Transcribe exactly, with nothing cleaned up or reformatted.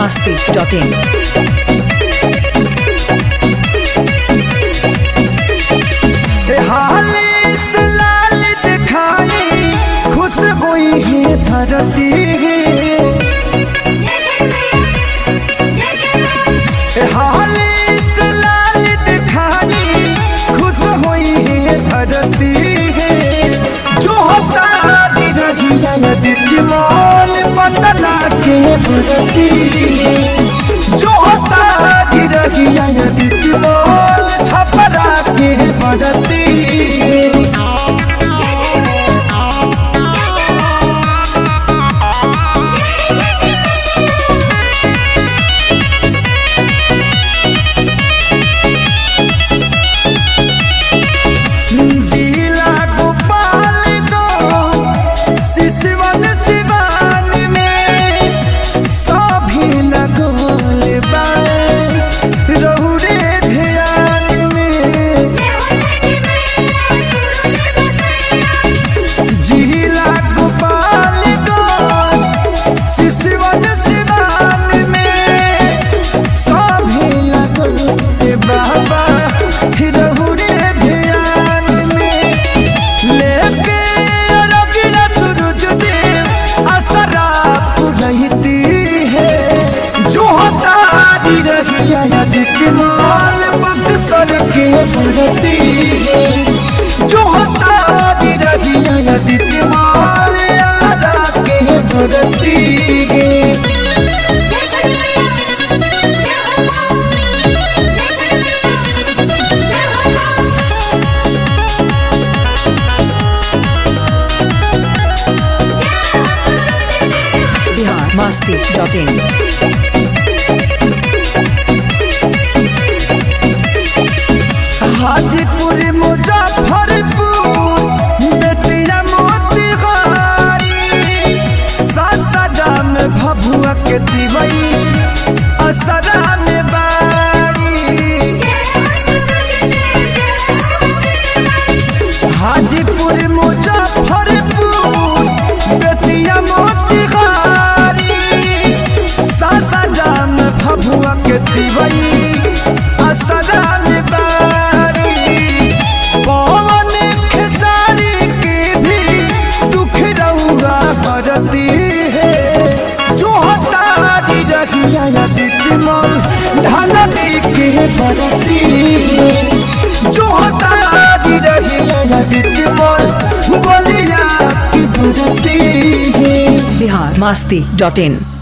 masti dot in. हाली से लाल दिखाई खुश हुई है धरती हाली से लाल दिखाई खुश हुई है धरती जो होता रही दिल पतना के प्रति जो होता रही दिल छपरा के प्रति जो होता रही दिमाग के प्रति Bihar masti dot in. Hajipur Muzaffarpur Bettiah Motihari Sasaram में भभुआ के दिवई असरा में बारी हाजीपुर मुजफ्फरपुर बेतिया मोतिहारी सासारा में भभुआ के दिवई असरा में बारी पवन खेसारी की भी दुख रहुआ करती है जो होता रही दिल ढलती के प्रति जो होता रही दिल बोलिया की प्रति Bihar masti dot in.